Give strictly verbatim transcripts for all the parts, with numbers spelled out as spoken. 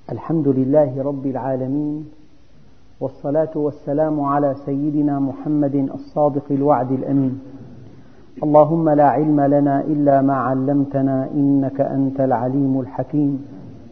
الحمد لله رب العالمين، والصلاة والسلام على سيدنا محمد الصادق الوعد الأمين. اللهم لا علم لنا إلا ما علمتنا إنك أنت العليم الحكيم.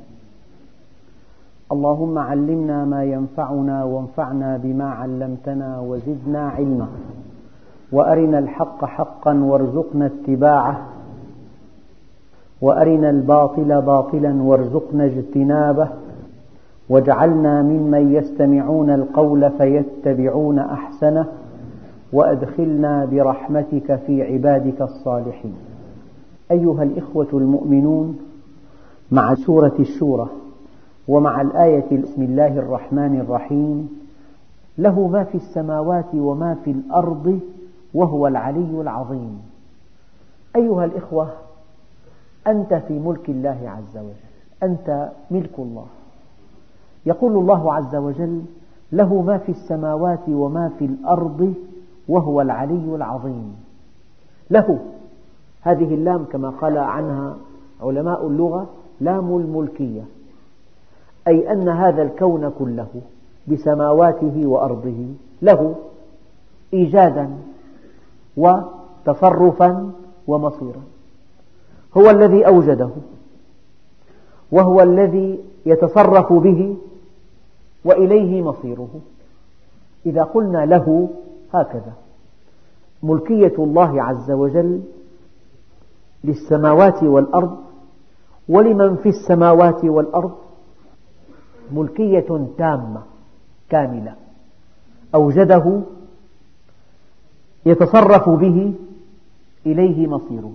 اللهم علمنا ما ينفعنا وانفعنا بما علمتنا وزدنا علما، وأرنا الحق حقا وارزقنا اتباعه، وأرنا الباطل باطلا وارزقنا اجتنابه، واجعلنا ممن يستمعون القول فيتبعون أحسنه، وأدخلنا برحمتك في عبادك الصالحين. أيها الإخوة المؤمنون، مع سورة الشورى ومع الآية بسم الله الرحمن الرحيم: له ما في السماوات وما في الأرض وهو العلي العظيم. أيها الإخوة، أنت في ملك الله عز وجل، أنت ملك الله. يقول الله عز وجل: له ما في السماوات وما في الأرض وهو العلي العظيم. له، هذه اللام كما قال عنها علماء اللغة لام الملكية، أي أن هذا الكون كله بسماواته وأرضه له إيجادا وتصرفا ومصيرا. هو الذي أوجده، وهو الذي يتصرف به، وإليه مصيره. إذا قلنا له هكذا، ملكية الله عز وجل للسماوات والأرض ولمن في السماوات والأرض ملكية تامة كاملة، أوجده، يتصرف به، إليه مصيره.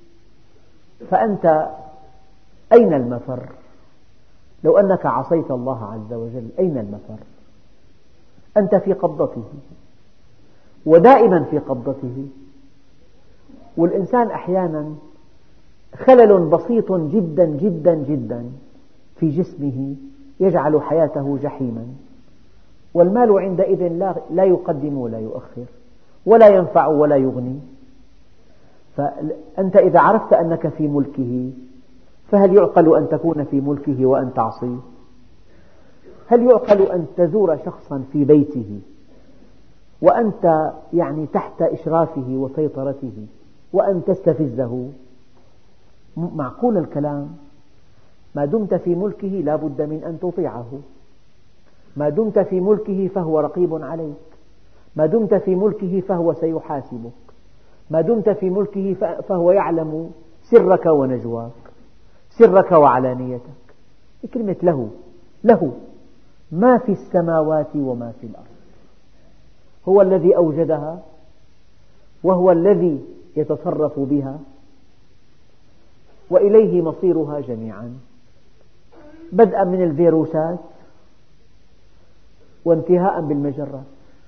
فأنت أين المفر؟ لو أنك عصيت الله عز وجل أين المفر؟ أنت في قبضته، ودائما في قبضته. والإنسان أحيانا خلل بسيط جدا جدا جدا في جسمه يجعل حياته جحيما، والمال عندئذ لا يقدم ولا يؤخر، ولا ينفع ولا يغني. فأنت إذا عرفت أنك في ملكه، فهل يعقل أن تكون في ملكه وأن تعصيه؟ هل يعقل أن تزور شخصا في بيته وأنت يعني تحت إشرافه وسيطرته وأن تستفزه؟ معقول الكلام؟ ما دمت في ملكه لا بد من أن تطيعه، ما دمت في ملكه فهو رقيب عليك، ما دمت في ملكه فهو سيحاسبك، ما دمت في ملكه فهو يعلم سرك ونجواك، سرك وعلانيتك. كلمة له، له ما في السماوات وما في الأرض. هو الذي أوجدها، وهو الذي يتصرف بها، وإليه مصيرها جميعا، بدءا من الفيروسات وانتهاء بالمجرة.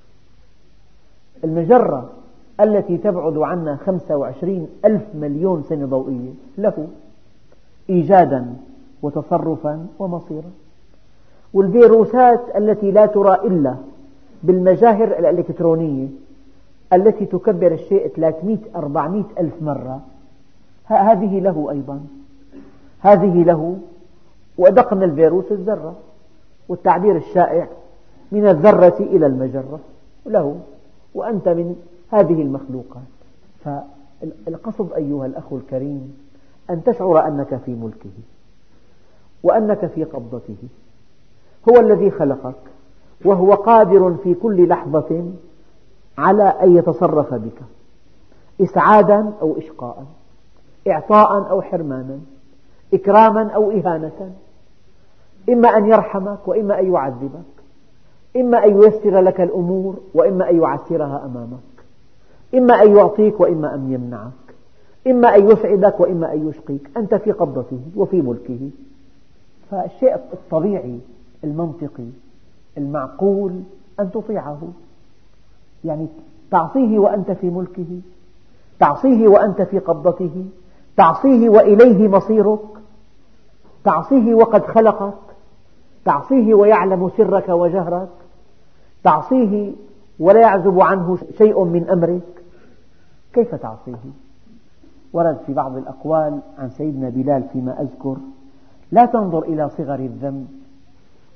المجرة التي تبعد عنا خمسة وعشرين ألف مليون سنة ضوئية له إيجادا وتصرفا ومصيرا. والفيروسات التي لا ترى إلا بالمجاهر الإلكترونية التي تكبر الشيء ثلاثمئة أربعمئة ألف مرة، هذه له أيضا، هذه له. وأدق من الفيروس الذرة، والتعبير الشائع من الذرة إلى المجرة له، وأنت من هذه المخلوقات. فالقصد أيها الأخ الكريم أن تشعر أنك في ملكه، وأنك في قبضته. هو الذي خلقك، وهو قادر في كل لحظة على أن يتصرف بك، إسعادا أو إشقاء، إعطاء أو حرمانا، إكراما أو إهانة، إما أن يرحمك وإما أن يعذبك، إما أن ييسر لك الأمور وإما أن يعسرها أمامك، إما أن يعطيك وإما أن يمنعك، إما أن يسعدك وإما أن يشقيك. أنت في قبضته وفي ملكه. فالشيء الطبيعي المنطقي المعقول أن تطيعه، يعني تعصيه وأنت في ملكه، تعصيه وأنت في قبضته، تعصيه وإليه مصيرك، تعصيه وقد خلقك، تعصيه ويعلم سرك وجهرك، تعصيه ولا يعزب عنه شيء من أمرك. كيف تعصيه؟ ورد في بعض الأقوال عن سيدنا بلال فيما أذكر: لا تنظر إلى صغر الذنب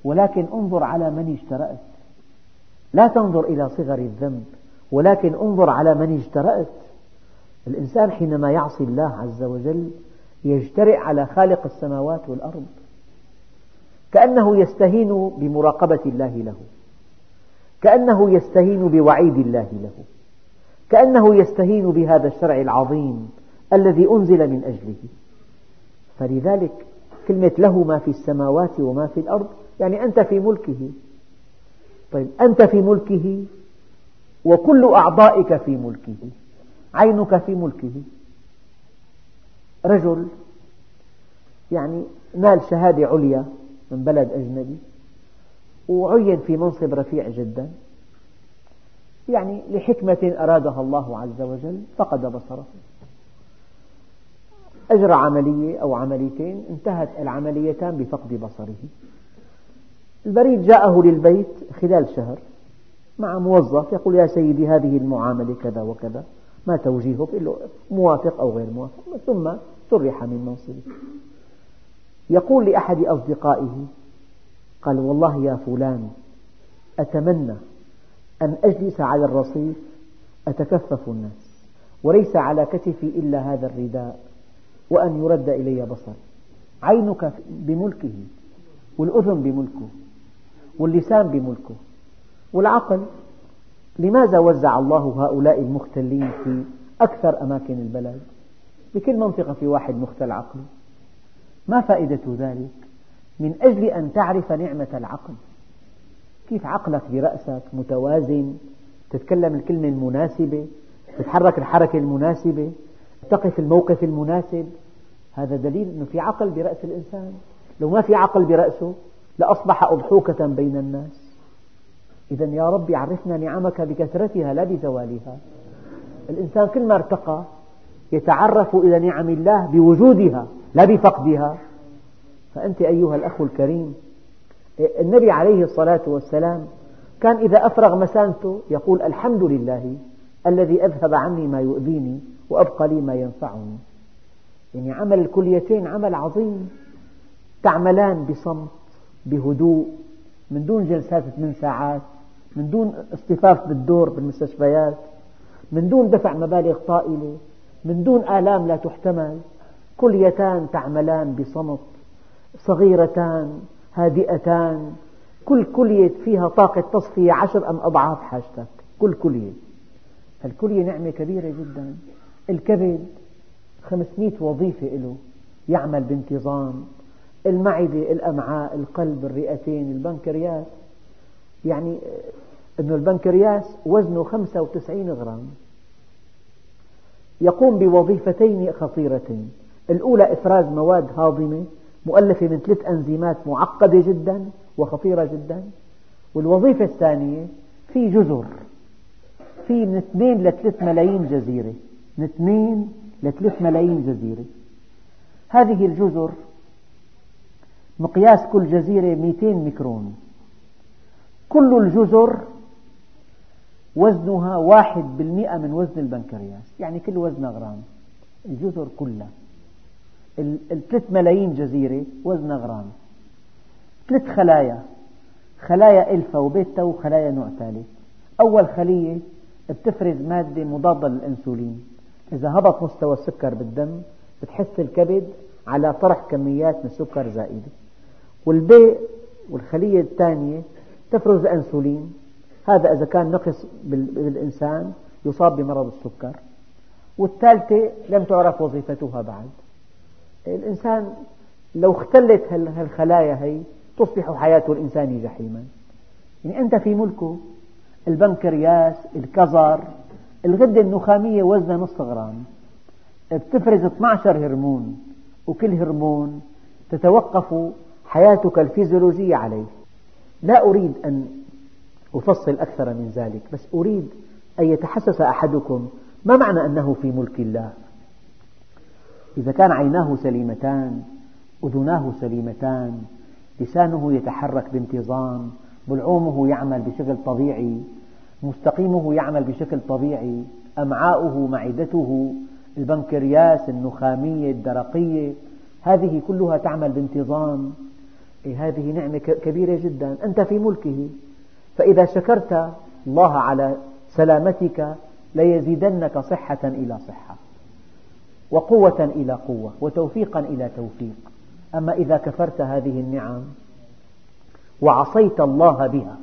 ولكن انظر على من اجترأت. لا تنظر إلى صغر الذنب، ولكن انظر على من اجترأت. الإنسان حينما يعصي الله عز وجل يجترئ على خالق السماوات والأرض، كأنه يستهين بمراقبة الله له، كأنه يستهين بوعيد الله له، كأنه يستهين بهذا الشرع العظيم الذي أنزل من أجله. فلذلك كلمة له ما في السماوات وما في الأرض يعني أنت في ملكه. طيب أنت في ملكه وكل أعضائك في ملكه، عينك في ملكه. رجل يعني نال شهادة عليا من بلد أجنبي وعين في منصب رفيع جدا، يعني لحكمة أرادها الله عز وجل فقد بصره، أجرى عملية أو عمليتين انتهت العمليتان بفقد بصره. البريد جاءه للبيت خلال شهر مع موظف يقول يا سيدي هذه المعاملة كذا وكذا، ما توجيهك؟ يقول له موافق أو غير موافق، ثم سرح من منصبه. يقول لأحد أصدقائه قال والله يا فلان أتمنى أن أجلس على الرصيف أتكفف الناس وليس على كتفي إلا هذا الرداء وأن يرد إلي بصري. عينك بملكه، والأذن بملكه، واللسان بملكه، والعقل. لماذا وزع الله هؤلاء المختلين في أكثر أماكن البلد؟ بكل منطقة في واحد مختل عقله. ما فائدة ذلك؟ من أجل أن تعرف نعمة العقل، كيف عقلك برأسك متوازن، تتكلم الكلمة المناسبة، تتحرك الحركة المناسبة، تقف الموقف المناسب. هذا دليل أنه في عقل برأس الإنسان. لو ما في عقل برأسه لأصبح أضحوكة بين الناس. إذا يا رب عرفنا نعمك بكثرتها لا بزوالها. الإنسان كلما ارتقى يتعرف إلى نعم الله بوجودها لا بفقدها. فأنت أيها الأخ الكريم، النبي عليه الصلاة والسلام كان إذا أفرغ مسانته يقول الحمد لله الذي أذهب عني ما يؤذيني وأبقى لي ما ينفعني. يعني عمل الكليتين عمل عظيم، تعملان بصمت بهدوء، من دون جلسات ثمان ساعات، من دون اصطفاف بالدور بالمستشفيات، من دون دفع مبالغ طائلة، من دون آلام لا تحتمل. كليتان تعملان بصمت، صغيرتان هادئتان، كل كلية فيها طاقة تصفية عشر أم أضعاف حاجتك. كل كلية، الكلية نعمة كبيرة جدا. الكبد خمسمئة وظيفة له يعمل بانتظام، المعدة، الأمعاء، القلب، الرئتين، البنكرياس. يعني أن البنكرياس وزنه خمسة وتسعين غرام، يقوم بوظيفتين خطيرتين. الأولى إفراز مواد هاضمة مؤلفة من ثلاث أنزيمات معقدة جدا وخطيرة جدا. والوظيفة الثانية في جزر، في من اثنين لثلاث ملايين جزيرة، من اثنين لثلاث ملايين جزيرة. هذه الجزر مقياس كل جزيرة مئتين ميكرون. كل الجزر وزنها واحد بالمئة من وزن البنكرياس، يعني كل وزنها غرام. الجزر كلها الثلاث ملايين جزيرة وزنها غرام. ثلاث خلايا، خلايا ألفا وبيتا وخلايا نوع ثالث. أول خلية بتفرز مادة مضادة للأنسولين، إذا هبط مستوى السكر بالدم بتحث الكبد على طرح كميات من السكر زائدة. والبي والخلية الثانية تفرز أنسولين، هذا إذا كان نقص بالإنسان يصاب بمرض السكر. والثالثة لم تعرف وظيفتها بعد. الإنسان لو اختلت هالخلايا هي تصبح حياة الإنسان جحيما. يعني أنت في ملكه. البنكرياس، الكظر، الغدة النخامية وزنها نصف غرام، بتفرز اثني عشر هرمون، وكل هرمون تتوقف حياتك الفيزيولوجية عليه. لا أريد أن أفصل أكثر من ذلك، بس أريد أن يتحسس أحدكم ما معنى أنه في ملك الله. إذا كان عيناه سليمتان، أذناه سليمتان، لسانه يتحرك بانتظام، بلعومه يعمل بشكل طبيعي، مستقيمه يعمل بشكل طبيعي، أمعاؤه، معدته، البنكرياس، النخامية، الدرقية، هذه كلها تعمل بانتظام. إيه هذه نعمة كبيرة جدا، أنت في ملكه، فإذا شكرت الله على سلامتك ليزيدنك صحة إلى صحة، وقوة إلى قوة، وتوفيقا إلى توفيق. أما إذا كفرت هذه النعم وعصيت الله بها،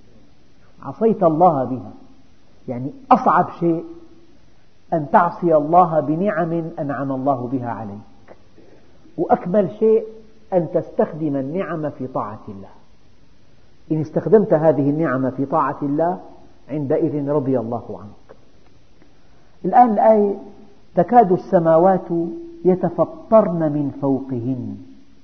عصيت الله بها يعني أصعب شيء أن تعصي الله بنعم أنعم الله بها عليك، وأكمل شيء أن تستخدم النعم في طاعة الله. إن استخدمت هذه النعم في طاعة الله عندئذ رضي الله عنك. الآن الآية: تكاد السماوات يتفطرن من فوقهن.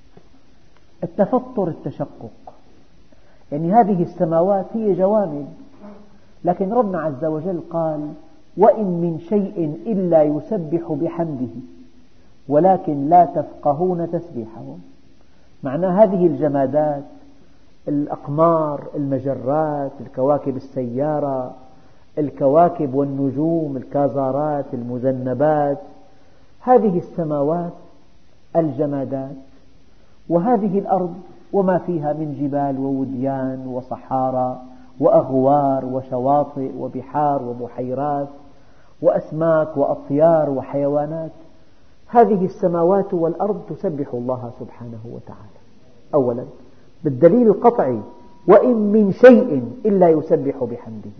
التفطر التشقق، يعني هذه السماوات هي جوامد، لكن ربنا عز وجل قال: وإن من شيء إلا يسبح بحمده ولكن لا تفقهون تسبيحهم. معنى هذه الجمادات، الأقمار، المجرات، الكواكب السيارة، الكواكب والنجوم، الكازارات، المذنبات، هذه السماوات الجمادات، وهذه الأرض وما فيها من جبال ووديان وصحارى وأغوار وشواطئ وبحار وبحيرات وأسماك وأطيار وحيوانات، هذه السماوات والأرض تسبح الله سبحانه وتعالى. أولا بالدليل القطعي: وإن من شيء إلا يسبح بحمده.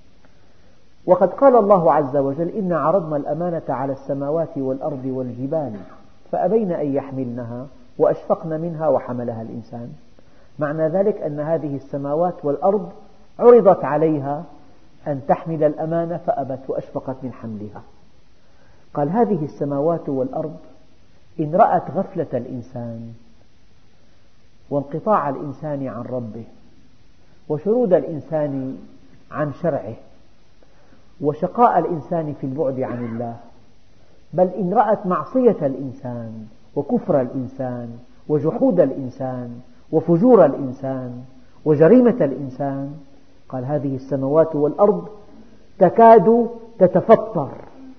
وقد قال الله عز وجل: إنا عرضنا الأمانة على السماوات والأرض والجبال فأبين أن يحملنها وأشفقن منها وحملها الإنسان. معنى ذلك أن هذه السماوات والأرض عرضت عليها أن تحمل الأمانة فأبت وأشفقت من حملها. قال: هذه السماوات والأرض إن رأت غفلة الإنسان وانقطاع الإنسان عن ربه وشرود الإنسان عن شرعه وشقاء الإنسان في البعد عن الله، بل إن رأت معصية الإنسان وكفر الإنسان وجحود الإنسان وفجور الإنسان وجريمة الإنسان، قال: هذه السماوات والأرض تكاد تتفطر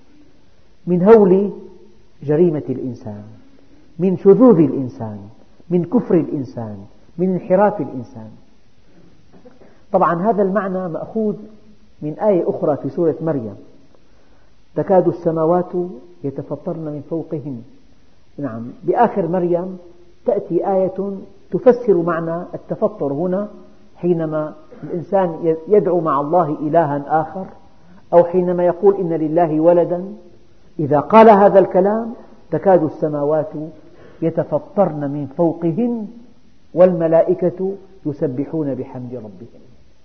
من هول جريمة الإنسان، من شذوذ الإنسان، من كفر الإنسان، من انحراف الإنسان. طبعا هذا المعنى مأخوذ من آية أخرى في سورة مريم: تكاد السماوات يتفطرن من فوقهن. نعم، بآخر مريم تأتي آية تفسر معنى التفطر هنا، حينما الإنسان يدعو مع الله إلها آخر، أو حينما يقول إن لله ولدا. إذا قال هذا الكلام: تكاد السماوات يتفطرن من فوقهن والملائكة يسبحون بحمد ربهم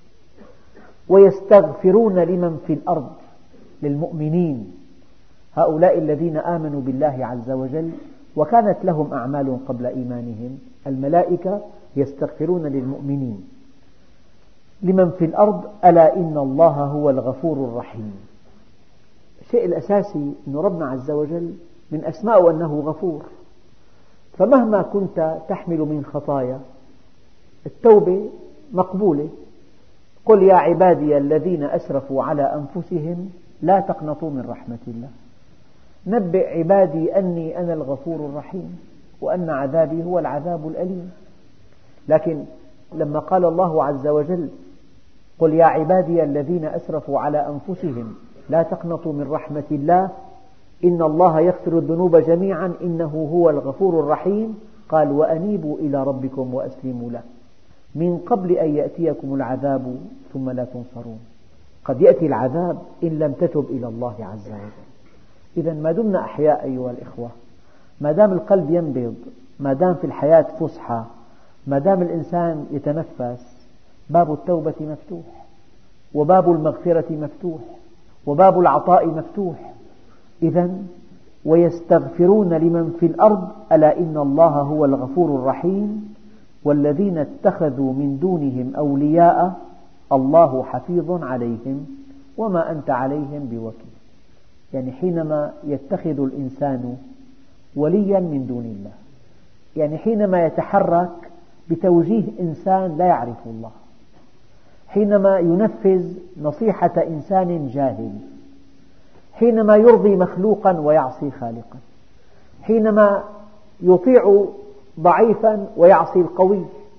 ويستغفرون لمن في الأرض، للمؤمنين، هؤلاء الذين آمنوا بالله عز وجل وكانت لهم أعمال قبل إيمانهم. الملائكة يستغفرون للمؤمنين. لمن في الأرض ألا إن الله هو الغفور الرحيم. الشيء الأساسي أن ربنا عز وجل من أسماءه أنه غفور، فمهما كنت تحمل من خطايا التوبة مقبولة. قل يا عبادي الذين أسرفوا على أنفسهم لا تقنطوا من رحمة الله، نبئ عبادي أني أنا الغفور الرحيم وأن عذابي هو العذاب الأليم. لكن لما قال الله عز وجل: قل يا عبادي الذين أسرفوا على أنفسهم لا تقنطوا من رحمة الله إن الله يغفر الذنوب جميعا إنه هو الغفور الرحيم، قال: وأنيبوا إلى ربكم وأسلموا له من قبل أن يأتيكم العذاب ثم لا تنصرون. قد يأتي العذاب إن لم تتب إلى الله عز وجل. إذا ما دمنا أحياء أيها الإخوة، ما دام القلب ينبض، ما دام في الحياة فسحة، ما دام الإنسان يتنفس، باب التوبة مفتوح، وباب المغفرة مفتوح، وباب العطاء مفتوح. إذا ويستغفرون لمن في الأرض ألا إن الله هو الغفور الرحيم والذين اتخذوا من دونهم أولياء الله حفيظ عليهم وما أنت عليهم بوكيل. يعني حينما يتخذ الإنسان وليا من دون الله، يعني حينما يتحرك بتوجيه إنسان لا يعرف الله، حينما ينفذ نصيحة إنسان جاهل، حينما يرضي مخلوقا ويعصي خالقا، حينما يطيع ضعيفا ويعصي القوي،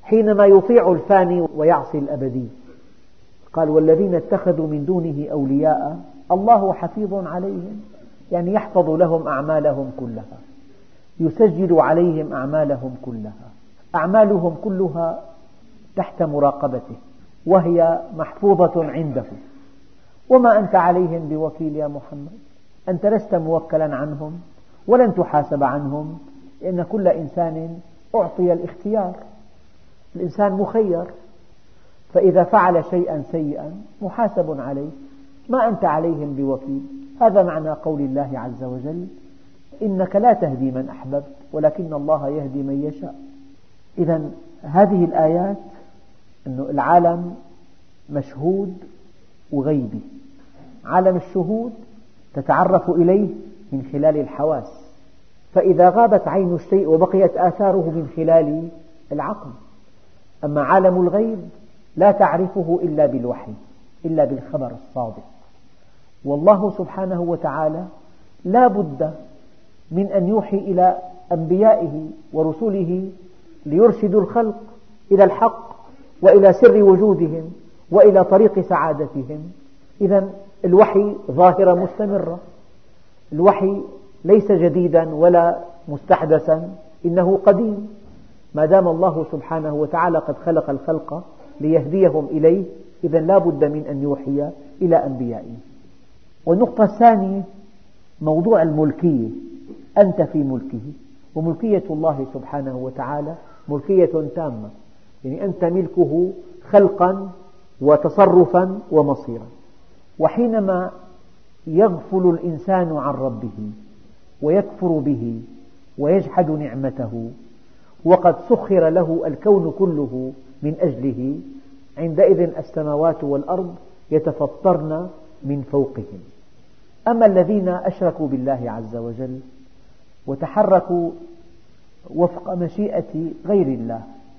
حينما يطيع الفاني ويعصي الأبدي. قال والذين اتخذوا من دونه أولياء الله حفيظ عليهم، يعني يحفظ لهم أعمالهم كلها، يسجل عليهم أعمالهم كلها، أعمالهم كلها تحت مراقبته وهي محفوظة عنده، وما أنت عليهم بوكيل يا محمد، أنت لست موكلا عنهم ولن تحاسب عنهم، لأن كل إنسان أعطي الاختيار، الإنسان مخير، فإذا فعل شيئا سيئا محاسب عليه، ما أنت عليهم بوكيل. هذا معنى قول الله عز وجل إنك لا تهدي من أحببت ولكن الله يهدي من يشاء. إذن هذه الآيات أن العالم مشهود وغيبي. عالم الشهود تتعرف إليه من خلال الحواس، فإذا غابت عين الشيء وبقيت آثاره من خلال العقل. أما عالم الغيب لا تعرفه إلا بالوحي، إلا بالخبر الصادق. والله سبحانه وتعالى لا بد من أن يوحي إلى أنبيائه ورسله ليرشدوا الخلق إلى الحق وإلى سر وجودهم وإلى طريق سعادتهم. إذن الوحي ظاهرة مستمرة، الوحي ليس جديدا ولا مستحدثا، إنه قديم، ما دام الله سبحانه وتعالى قد خلق الخلق ليهديهم إليه، إذن لا بد من أن يوحي إلى أنبيائه. والنقطة الثانية موضوع الملكية، أنت في ملكه، وملكية الله سبحانه وتعالى ملكية تامة، يعني أنت ملكه خلقا وتصرفا ومصيرا. وحينما يغفل الإنسان عن ربه ويكفر به ويجحد نعمته وقد سخر له الكون كله من أجله، عندئذ السماوات والأرض يتفطرن من فوقهم. أما الذين أشركوا بالله عز وجل وتحركوا وفق مشيئة غير الله،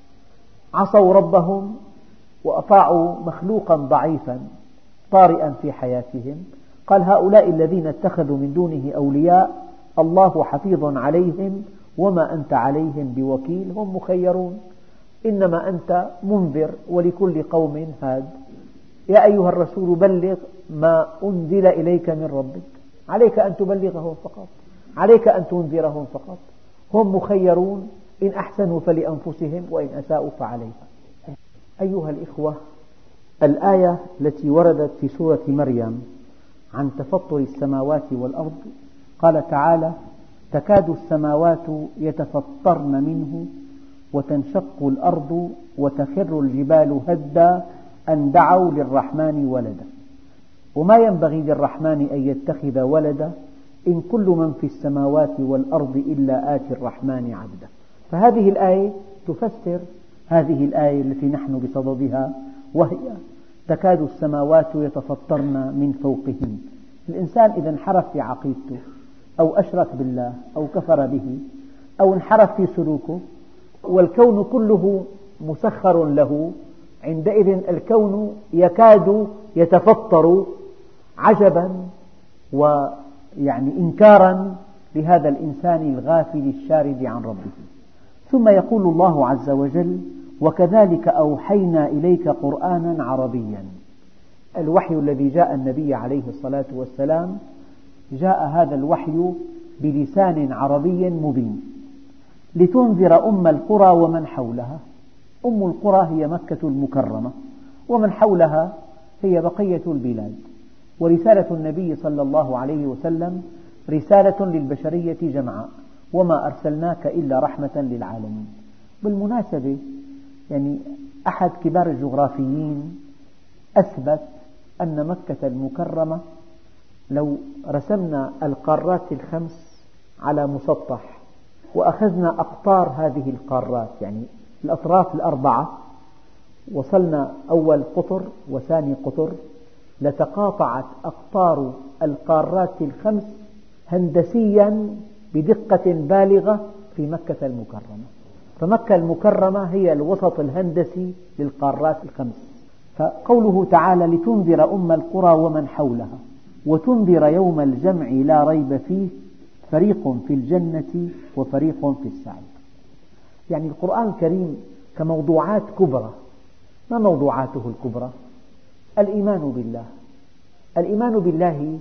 عصوا ربهم وأطاعوا مخلوقا ضعيفا طارئا في حياتهم، قال هؤلاء الذين اتخذوا من دونه أولياء الله حفيظ عليهم وما أنت عليهم بوكيل، هم مخيرون، إنما أنت منذر ولكل قوم هاد. يا أيها الرسول بلغ ما أنزل إليك من ربك، عليك أن تبلغهم فقط، عليك أن تنذرهم فقط، هم مخيرون، إن أحسنوا فلأنفسهم وإن أساءوا فعليها. أيها الإخوة، الآية التي وردت في سورة مريم عن تفطر السماوات والأرض، قال تعالى تكاد السماوات يتفطرن منه وتنشق الأرض وتخر الجبال هدا أن دعوا للرحمن ولدا وما ينبغي للرحمن أن يتخذ ولدا إن كل من في السماوات والأرض إلا آتي الرحمن عبدا. فهذه الآية تفسر هذه الآية التي نحن بصددها، وهي تكاد السماوات يتفطرن من فوقهن. الإنسان إذا انحرف في عقيدته أو أشرك بالله أو كفر به أو انحرف في سلوكه والكون كله مسخر له، عندئذ الكون يكاد يتفطر عجبا ويعني إنكارا لهذا الإنسان الغافل الشارد عن ربه. ثم يقول الله عز وجل وكذلك أوحينا إليك قرآنا عربيا. الوحي الذي جاء النبي عليه الصلاة والسلام جاء هذا الوحي بلسان عربي مبين لتنذر أم القرى ومن حولها. أم القرى هي مكة المكرمة ومن حولها هي بقية البلاد. ورسالة النبي صلى الله عليه وسلم رسالة للبشرية جمعاء، وما أرسلناك إلا رحمة للعالمين. بالمناسبة يعني أحد كبار الجغرافيين أثبت أن مكة المكرمة لو رسمنا القارات الخمس على مسطح وأخذنا أقطار هذه القارات، يعني الأطراف الأربعة، وصلنا أول قطر وثاني قطر، لتقاطعت أقطار القارات الخمس هندسيا بدقة بالغة في مكة المكرمة. فمكة المكرمة هي الوسط الهندسي للقارات الخمس. فقوله تعالى لتنذر أم القرى ومن حولها وتنذر يوم الجمع لا ريب فيه فريق في الجنة وفريق في السعير. يعني القرآن الكريم كموضوعات كبرى. ما موضوعاته الكبرى؟ الإيمان بالله، الإيمان بالله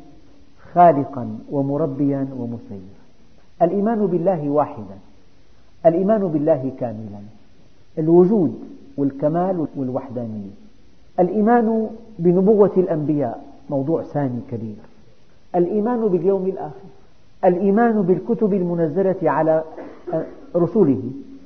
خالقا ومربيا ومسيرا، الإيمان بالله واحدا، الإيمان بالله كاملا، الوجود والكمال والوحدانية، الإيمان بنبوة الأنبياء موضوع ثاني كبير، الإيمان باليوم الآخر، الإيمان بالكتب المنزلة على رسله،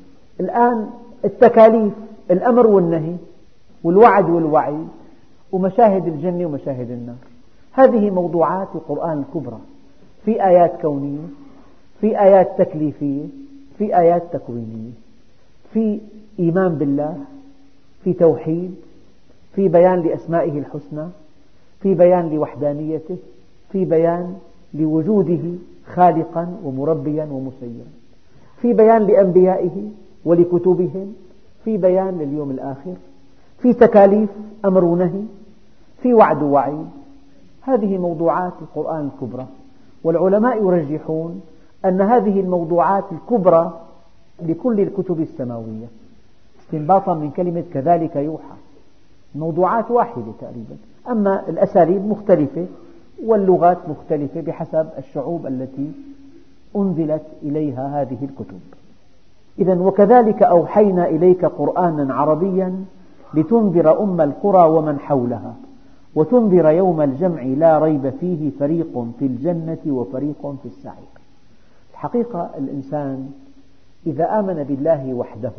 الآن التكاليف، الأمر والنهي والوعد والوعيد ومشاهد الجنة ومشاهد النار. هذه موضوعات القرآن الكبرى، في آيات كونية، في آيات تكليفية، في آيات تكوينية، في إيمان بالله، في توحيد، في بيان لأسمائه الحسنى، في بيان لوحدانيته، في بيان لوجوده خالقا ومربيا ومسيرا، في بيان لأنبيائه ولكتبهم، في بيان لليوم الآخر، في تكاليف أمر ونهي، في وعد ووعيد. هذه موضوعات القرآن الكبرى، والعلماء يرجحون أن هذه الموضوعات الكبرى لكل الكتب السماوية، استنباطا من كلمة كذلك يوحى. الموضوعات واحدة تقريبا، أما الأساليب مختلفة واللغات مختلفة بحسب الشعوب التي أنزلت إليها هذه الكتب. إذن وكذلك أوحينا إليك قرآنا عربيا لتنذر أم القرى ومن حولها وتنذر يوم الجمع لا ريب فيه فريق في الجنة وفريق في السعير. الحقيقة الإنسان إذا آمن بالله وحده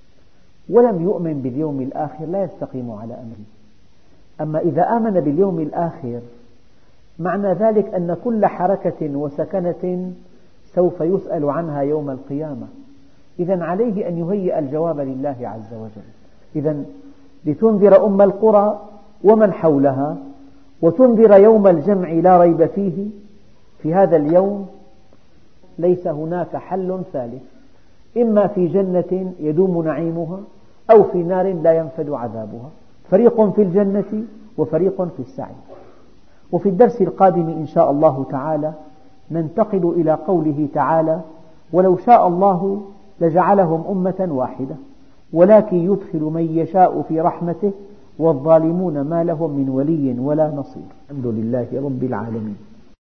ولم يؤمن باليوم الآخر لا يستقيم على أمره. أما إذا آمن باليوم الآخر معنى ذلك أن كل حركة وسكنة سوف يسأل عنها يوم القيامة. إذن عليه أن يهيئ الجواب لله عز وجل. إذن لتنذر أم القرى ومن حولها وتنذر يوم الجمع لا ريب فيه. في هذا اليوم ليس هناك حل ثالث، إما في جنة يدوم نعيمها أو في نار لا ينفد عذابها، فريق في الجنة وفريق في السعير. وفي الدرس القادم إن شاء الله تعالى ننتقل إلى قوله تعالى: ولو شاء الله لجعلهم أمة واحدة ولكن يدخل من يشاء في رحمته والظالمون ما لهم من ولي ولا نصير. الحمد لله رب العالمين.